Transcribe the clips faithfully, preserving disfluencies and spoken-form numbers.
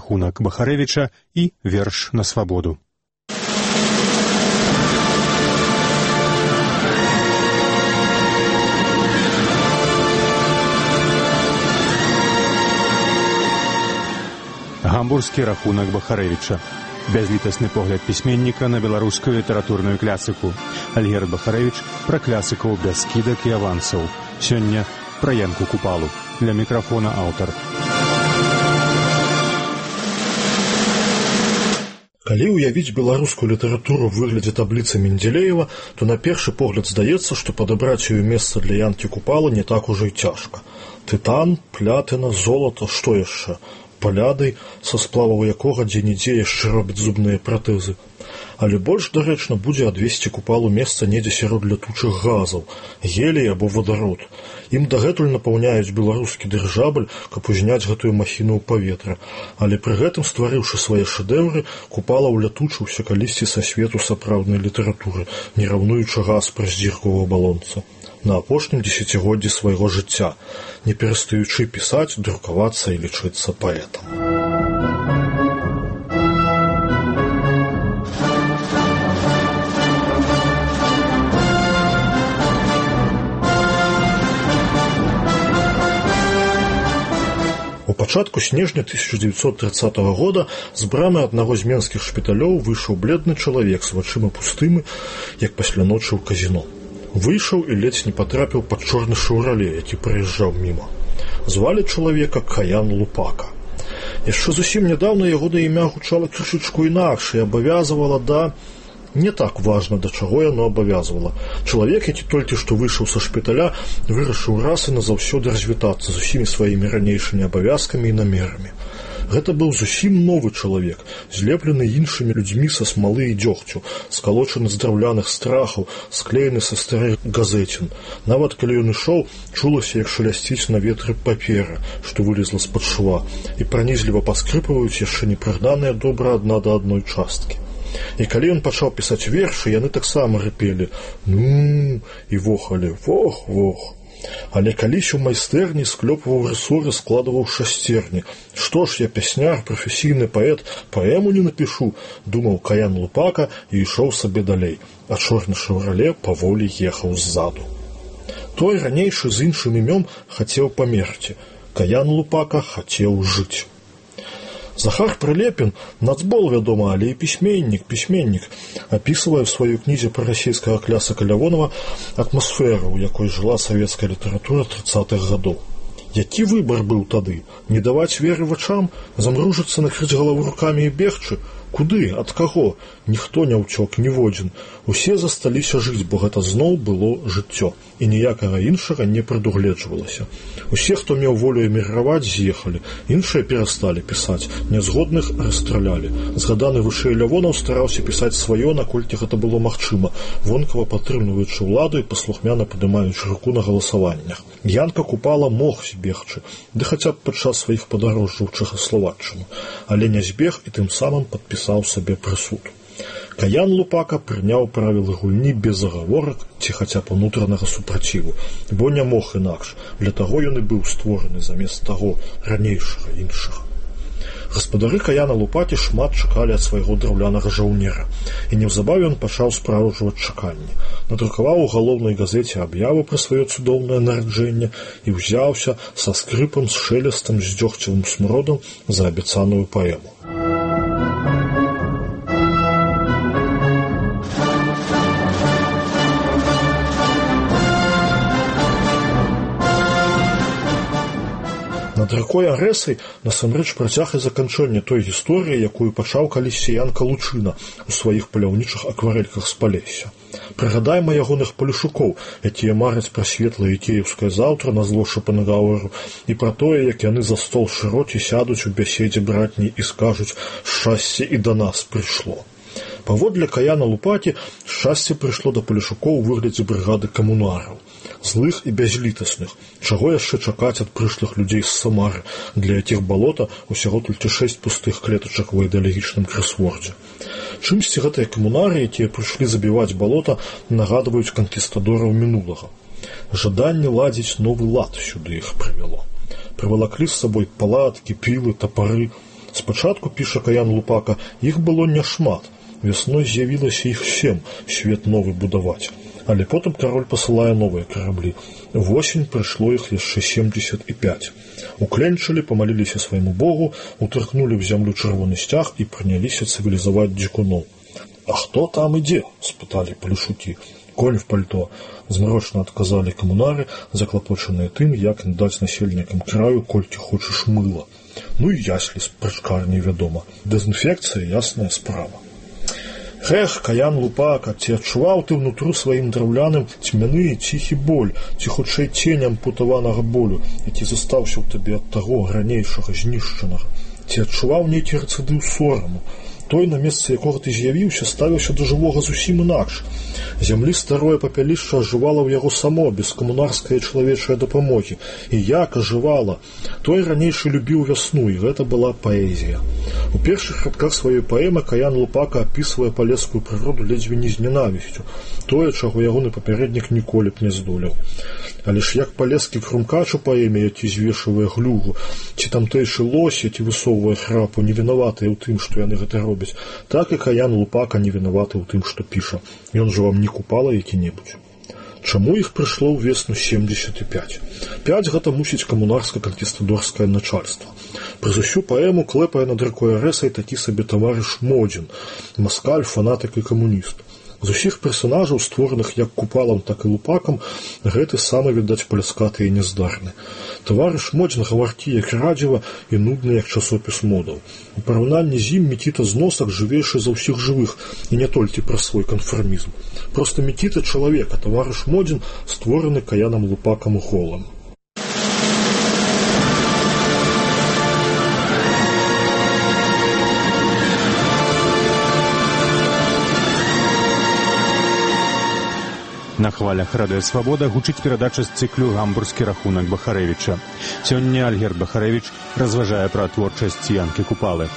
рахунак Бахарэвіча і верш на свабоду. Гамбургскі рахунак Бахарэвіча. Бязлітасны погляд пісьменніка на беларускую літаратурную клясыку. Альгерд Бахарэвіч пра клясыкаў без скідак і авансаў. Сёння пра Янку Купалу. Для мікрафона аўтар. Калі ўявіць беларускую літаратуру ў выглядзе табліцы Менделеева, то на першы погляд здаецца, што падабраць ёй месца для Янкі Купалы не так ужо і цяжка. Тытан, плятына, золата, што яшчэ? Палядай, са сплаваў якога дзе-нідзе яшчэ робяць зубныя пратэзы. Але больш дарэчна будзе адвесці Купалу месца недзе сярод лятучых газаў, гелій або вадарод. Ім дагэтуль напаўняюць беларускі дырыжабль, каб узняць гэтую махіну ў паветра. Але пры гэтым, стварыўшы свае шэдэўры, Купала ўлятучыўся калісьці са свету сапраўднай літаратуры, не раўнуючы газ праз дзірку ў абалонца. На апошнім дзесяцігоддзі свайго жыцця, не перастаючы пісаць, друкавацца і лічыцца паэтам. У пачатку снежня тысяча дзевяцьсот трыццатага года з брамы аднаго з менскіх шпіталёў выйшаў бледны чалавек з вачыма пустымі, як пасля ночы ў казіно. Выйшаў і ледзь не патрапіў пад чорны шаўрале, які прыязджаў міма. Звалі чалавека Каян Лупака. Яшчэ зусім нядаўна ягонае імя гучала крышачку інакш і абавязвала да... Не так важна, да чаго яно абавязвала. Чалавек, які толькі што выйшаў са шпіталя, вырашыў раз і назаўсёды развітацца з усімі сваімі ранейшымі абавязкамі і намерамі. Гэта быў зусім новы чалавек, злеплены іншымі людзьмі са смалы і дзёгцю, скалочаны з драўляных страхаў, склеены са старых газецін. Нават калі ён ішоў, чулася, як шалясціць на ветры папера, што вылезла з-пад шва, і пранізліва паскрыпваюць яшчэ непрыгнаныя добра адна да адной часткі. І калі ён пачаў пісаць вершы, яны таксама рыпелі «ну» і вохалі «вох-вох». Але калісь у майстэрні склёпваў рысоры, складваў шасцерні. Што ж, я пясняр, прафесійны паэт, паэму не напішу, думаў Каян Лупака і ішоў сабе далей, а чорны шаўрале паволі ехаў ззаду. Той ранейшы з іншым імём хацеў памерці. Каян Лупака хацеў жыць. Захар Прылепін, нацбол, вядома, але і пісьменнік, пісьменнік, апісвае ў сваёй кнізе пра расійскага клясыка Лявонова атмасферу, у якой жыла савецкая літаратура трыццатых гадоў. Які выбар быў тады? Не даваць веры вачам, замружыцца, накрыць галаву рукамі і бегчы? Куды? Ад каго? Ніхто не ўцёк, ніводзін. Усе засталіся жыць, бо гэта зноў было жыццё, і ніякага іншага не прадугледжвалася. Усе, хто меў волю эміграваць, з'ехалі, іншыя перасталі пісаць, нязгодных расстралялі. Згаданы вышэй Лявонаў стараўся пісаць сваё, наколькі гэта было магчыма, вонкава падтрымліваючы ўладу і паслухмяна падымаючы руку на галасаваннях. Янка Купала мог збегчы, ды хаця б падчас сваіх падарожжаў Чэхаславаччыну, але не збег і тым самым падпісаў сабе прысуд. Каян Лупака прыняў правілы гульні без агаворак ці хаця б унутранага супраціву, бо не мог інакш, для таго ён і быў створаны замест таго ранейшага іншага. Гаспадары Каяна Лупакі шмат чакалі ад свайго драўлянага жаўнера, і неўзабаве ён пачаў спраўджваць чаканні. Надрукаваў у галоўнай газеце аб'яву пра сваё цудоўнае нараджэнне і ўзяўся са скрыпам, з шэлестам, з дзёгцевым смродам за абяцаную паэму. Над ракой Арэсай насамрэч працяг і заканчэнне той гісторыі, якую пачаў калісьці Янка Лучына у сваіх паляўнічых акварэльках з Палесся. Прыгадайма ягоных палешукоў, якія мараць пра светлае кіеўскае заўтра на зло Шопенгауэру, і пра тое, як яны за стол шырокі сядуць у бяседзе братняй і скажуць «шчасце і да нас прыйшло». Паводле Каяна Лупакі, шчасце прыйшло да палешукоў у выглядзе брыгады камунараў. Злых і бязлітасных. Чаго яшчэ чакаць ад прышлых людзей з Самары, для якіх балота усяго толькі шэсць пустых клетачак у ідэалагічным красвордзе. Чымсьці гэтыя камунары, якія прыйшлі забіваць балота, нагадваюць канкістадораў мінулага. Жаданне ладзіць новы лад сюды іх прывяло. Прывалаклі з сабой палаткі, пілы, тапары. Спачатку, піша Каян Лупака, іх было няшмат. Вясной з'явілася іх сем, свет новы будаваць. Але потым кароль пасылае новыя караблі. Восень прыйшло іх яшчэ семдзесят пяць. Укленчылі, памаліліся свайму богу, утрахнулі ў зямлю чырвоны сцяг і прыняліся цывілізаваць дзікуноў. «А хто там ідзе?» – спыталі палешукі. «Конь в пальто», – змрочна адказалі камунары, заклапочаныя тым, як даць насельнікам краю колькі хочаш мыла. Ну і яслі з прачкарні, вядома. Дэзінфекцыя – ясная справа. Эх, Каян Лупака, ці адчуваў ты ўнутру сваім драўляным цьмяны ціхі боль, ці хутчэй цень ампутаванага болю, які застаўся ў табе ад таго ранейшага знішчанага? Ці адчуваў нейкі рэцыдыў сораму? Той, на месцы якога ты з'явіўся, ставіўся да жывога зусім інакш. Зямлі старое папялішча ажывала ў яго само, без камунарскай чалавечай дапамогі. І як ажывала. Той ранейшы любіў вясну, і гэта была паэзія. У першых радках сваёй паэмы Каян Лупака апісвае палескую прыроду ледзьве не з ненавісцю, тое, чаго ягоны папярэднік ніколі б не здолеў. Але ж як палескі крумкач у паэме, які звешвае глюгу, ці тамтэйшы лось, які высоўвае храпу, не вінаватыя ў тым, што яны гэта робяць, так і Каян Лупака не вінаваты ў тым, што піша. Ён жа вам не купала які-небудзь. Чаму іх прыйшло ў весну семдзесят пяць? Пяць гэта мусіць камунарска-канкістадорскае начальства. Праз усю паэму клэпае над ракой Арэсай такі сабе таварыш Модзін, маскаль, фанатык і камуніст. З усіх персонажаў, створаных як купалам, так і Лупакам, гэты самы, відаць, паляскаты і няздарны. Таварыш Модзін гаваркі, як радзіва, і нудны, як часопіс модаў. У параўнанні з ім Мікіта Зносак жывейшы за ўсіх жывых, і не толькі пра свой канфармізм. Проста Мікіта чалавек, а таварыш Модзін створаны Каянам Лупакам голам. На хвалях радыё «Свабода» гучыць перадача з цыклю «Гамбургскі рахунак Бахарэвіча». Сёння Альгерд Бахарэвіч разважае пра творчасць Янкі Купалы.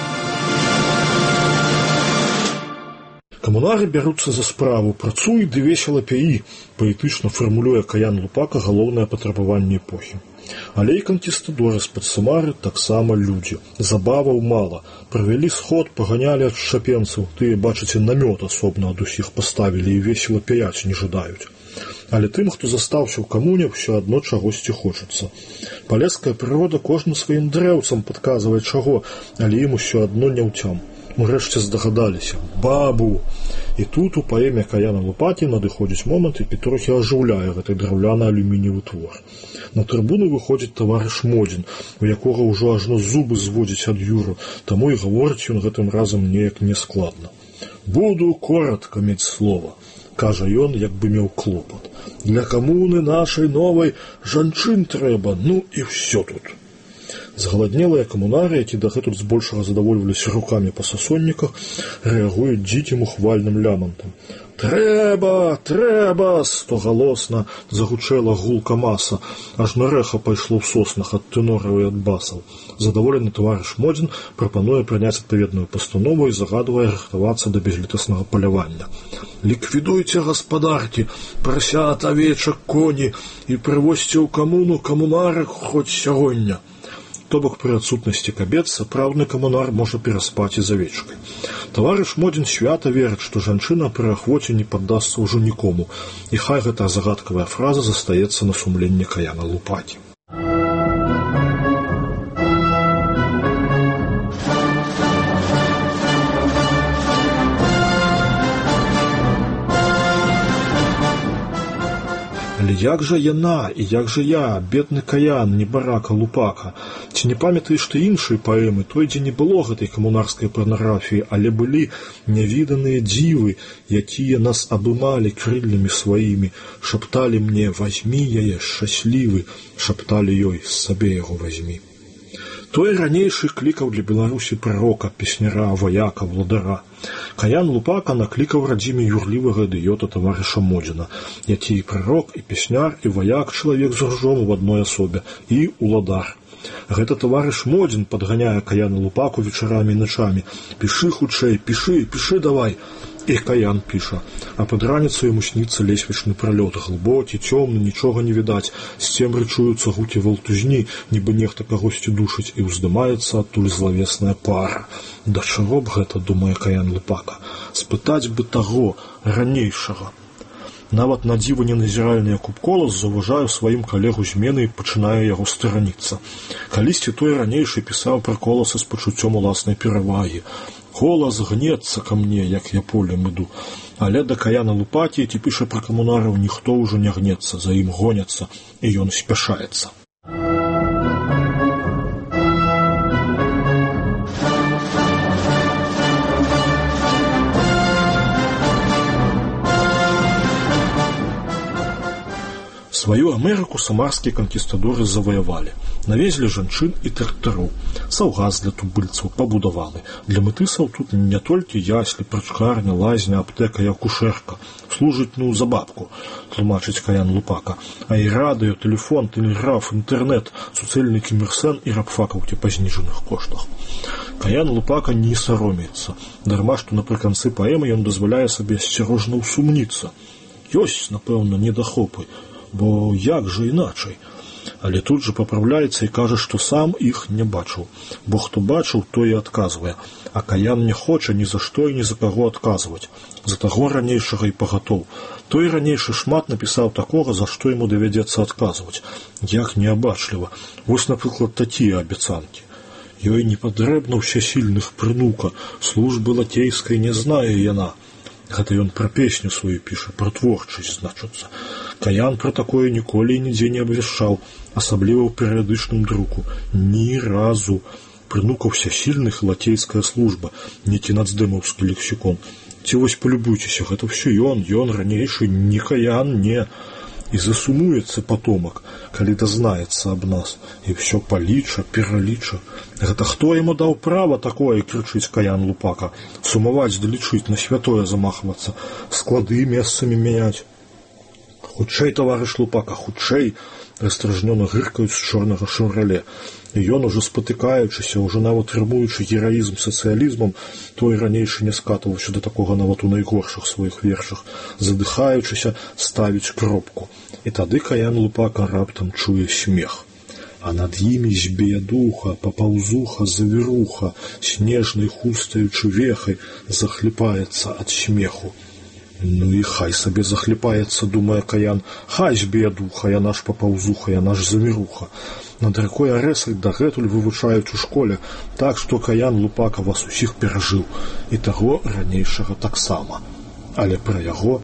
Камунары бяруцца за справу, працуй ды весела пяі, паэтычна фармулюе Каян Лупака галоўнае патрабаванне эпохі. Але і канкістадоры з-пад Самары таксама людзі. Забаваў мала. Правялі сход, паганялі ад шапенцаў. Тыя, бачыце, намёт асобна ад усіх паставілі і весела пяяць не жадаюць. Але тым, хто застаўся ў камуне, ўсё адно чагосьці хочацца. Палеская прырода кожным сваім дрэўцам падказвае чаго, але ім усё адно не ўцям. Урэшце здагадаліся. Бабу! І тут у паэме Каяна Лупакі надыходзіць момант, які трохі ажыўляе гэты драўляна-алюмініевы твор. На трыбуну выходзіць таварыш Модзін, у якога ўжо ажно зубы зводзіць ад юру, таму і гаворыць ён гэтым разам неяк нескладна. «Буду коротко мець слова», – кажа ён, як бы меў клопат. «Для камуны нашай новай жанчын трэба, ну і ўсё тут». Згаладнелыя камунары, які дагэтуль збольшага задавольваліся рукамі па сасонніках, рэагуюць дзікім ухвальным лямантам. «Трэба! Трэба!» – стогалосна загучэла гулка маса, аж на рэха пайшло ў соснах ад тэнораў і ад басаў. Задаволены таварыш Модзін прапануе прыняць адпаведную пастанову і загадвае рыхтавацца да безлітаснага палявання. «Ліквідуйце гаспадаркі, прасят, авечак, коні і прывозьце ў камуну камунарак хоць сягоння». То бок пры адсутнасці кабет сапраўдны камунар можа пераспаць і з авечкай. Таварыш Модзін свята верыць, што жанчына пры ахвоце не паддасца ўжо нікому, і хай гэтая загадкавая фраза застаецца на сумленне Каяна Лупакі. Але як жа яна, і як жа я, бедны Каян, небарака Лупака? Ці не памятаеш ты іншай паэмы, той, дзе не было гэтай камунарскай парнаграфіі, але былі нявіданыя дзівы, якія нас абымалі крыллямі сваімі, шапталі мне: «Вазьмі яе, шчаслівы», шапталі ёй: «Сабе яго вазьмі». Той ранейшы клікаў для Беларусі прарока, песняра, ваяка, владара. Каян Лупака наклікаў радзіме юрлівага ідыёта таварыша Модзіна, які і прарок, і песняр, і ваяк, чалавек з ружом у адной асобе, і уладар. Гэта таварыш Модзін падганяе Каяна Лупаку вечарамі і начамі. «Пішы хутчэй, пішы, пішы давай». І Каян піша: а пад раніцу яму сніцца лесвічны пралёт, глыбокі, цёмны, нічога не відаць, з цемры чуюцца гукі валтузні, нібы нехта кагосьці душыць, і ўздымаецца адтуль злавесная пара. Да чаго б гэта, думае Каян Лупака? Спытаць бы таго, ранейшага. Нават на дзіву неназіральны Якуб Колас заўважае сваім калегу змены і пачынае яго стараніцца. Калісьці той ранейшы пісаў пра Коласа з пачуццём уласнай перавагі. Колас гнецца ка мне, як я полем іду. Але да Каяна Лупакі, ці піша пра камунараў, ніхто ўжо не гнецца, за ім гоняцца, і ён спяшаецца. Сваю Амерыку самарскія канкістадоры заваявалі. Навезлі жанчын і трактароў. Саўгас для тубыльцаў пабудаваны. Для мытысаў тут не толькі яслі, прачкарня, лазня, аптэка і акушэрка. Служыць, ну, за бабку, тлумачыць Каян Лупака. А і радыё, тэлефон, тэлеграф, інтэрнэт, суцэльны кімерсэн і рабфакаўкі па зніжаных коштах. Каян Лупака не саромеецца. Дарма, што напрыканцы паэмы ён дазваляе сабе асцярожна ўсумніцца. Ёсць, напэўна, недахопы, бо як жа іначай? Але тут жа папраўляецца і кажа, што сам іх не бачыў. Бо хто бачыў, той і адказвае. А Каян не хоча ні за што і ні за каго адказваць. За таго ранейшага і пагатоў. Той ранейшы шмат напісаў такога, за што яму давядзецца адказваць. Як неабачліва. Вось, напрыклад, такія абяцанкі. Ёй не патрэбна ўсясільных прынука, службы лацейскай не знае яна. Гэта ён пра песню сваю піша, пра творчасць, значыцца. Каян пра такое ніколі і нідзе не абвяшчаў, асабліва ў перыядычным друку. Ні разу. Прынука ўсясільных лацейская служба, некі нацдэмаўскі лексікон. Ці вось палюбуйцеся, гэта ўсё ён, ён ранейшы, не Каян, не. І засумуецца патомак, калі дазнаецца аб нас, і ўсё паліча, пераліча. Гэта хто яму даў права такое, крычыць Каян Лупака, сумаваць ды лічыць, на святое замахвацца, склады месцамі мяняць. Хутчэй, таварыш Лупака, хутчэй, растражнёна гыркаюць з чорнага шаўрале. І ён, ужо спатыкаючыся, ужо нават рымуючы гераізм сацыялізмам, той ранейшы не скатываўся да такога нават у найгоршых сваіх вершах, задыхаючыся, ставіць кропку. І тады Каян Лупака раптам чуе смех. А над імі збеядуха, папаўзуха, завіруха, снежнай хустаючы вехай, захліпаецца ад смеху. Ну і хай сабе захліпаецца, думае Каян, хай збеядуха, яна ж папаўзуха, яна ж завіруха. Над ракой Арэсай дагэтуль вывучаюць у школе, так што Каян Лупака вас усіх перажыў, і таго ранейшага таксама. Але пра яго